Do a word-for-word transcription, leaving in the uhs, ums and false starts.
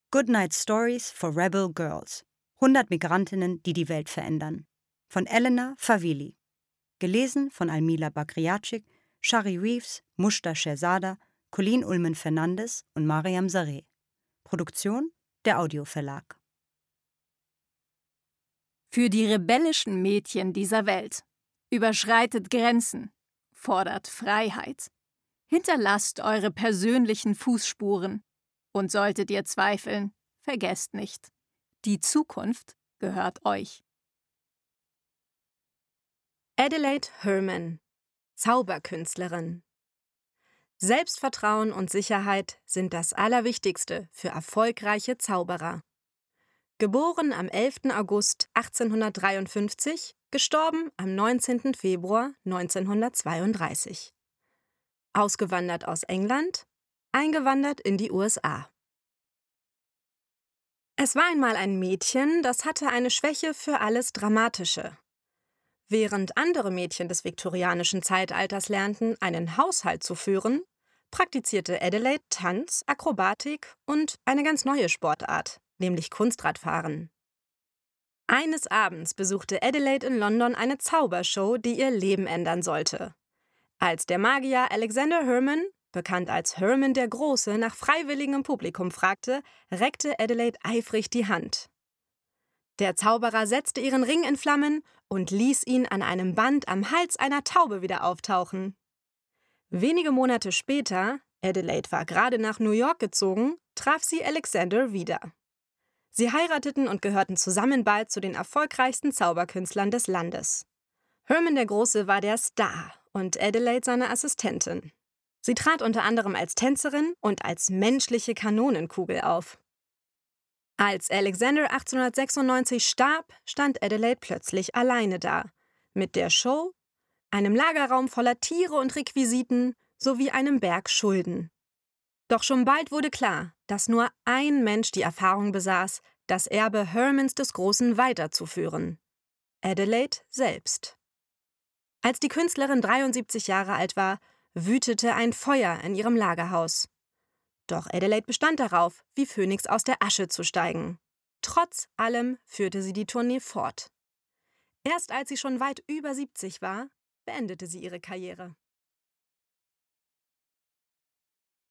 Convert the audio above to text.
Goodnight Stories for Rebel Girls. hundert Migrantinnen, die die Welt verändern. Von Elena Favili. Gelesen von Almila Bakriacic, Shari Reeves, Mushta Sherzada, Colleen Ullmann-Fernandes und Mariam Sareh. Produktion der Audio-Verlag. Für die rebellischen Mädchen dieser Welt. Überschreitet Grenzen. Fordert Freiheit. Hinterlasst eure persönlichen Fußspuren. Und solltet ihr zweifeln, vergesst nicht. Die Zukunft gehört euch. Adelaide Herman, Zauberkünstlerin. Selbstvertrauen und Sicherheit sind das Allerwichtigste für erfolgreiche Zauberer. Geboren am elften August achtzehnhundertdreiundfünfzig, gestorben am neunzehnten Februar neunzehnhundertzweiunddreißig. Ausgewandert aus England, eingewandert in die U S A. Es war einmal ein Mädchen, das hatte eine Schwäche für alles Dramatische. Während andere Mädchen des viktorianischen Zeitalters lernten, einen Haushalt zu führen, praktizierte Adelaide Tanz, Akrobatik und eine ganz neue Sportart, nämlich Kunstradfahren. Eines Abends besuchte Adelaide in London eine Zaubershow, die ihr Leben ändern sollte. Als der Magier Alexander Herman, bekannt als Herman der Große, nach freiwilligem im Publikum fragte, reckte Adelaide eifrig die Hand. Der Zauberer setzte ihren Ring in Flammen und ließ ihn an einem Band am Hals einer Taube wieder auftauchen. Wenige Monate später, Adelaide war gerade nach New York gezogen, traf sie Alexander wieder. Sie heirateten und gehörten zusammen bald zu den erfolgreichsten Zauberkünstlern des Landes. Herman der Große war der Star und Adelaide seine Assistentin. Sie trat unter anderem als Tänzerin und als menschliche Kanonenkugel auf. Als Alexander achtzehnhundertsechsundneunzig starb, stand Adelaide plötzlich alleine da, mit der Show, einem Lagerraum voller Tiere und Requisiten sowie einem Berg Schulden. Doch schon bald wurde klar, dass nur ein Mensch die Erfahrung besaß, das Erbe Hermans des Großen weiterzuführen: Adelaide selbst. Als die Künstlerin dreiundsiebzig Jahre alt war, wütete ein Feuer in ihrem Lagerhaus. Doch Adelaide bestand darauf, wie Phönix aus der Asche zu steigen. Trotz allem führte sie die Tournee fort. Erst als sie schon weit über siebzig war, beendete sie ihre Karriere.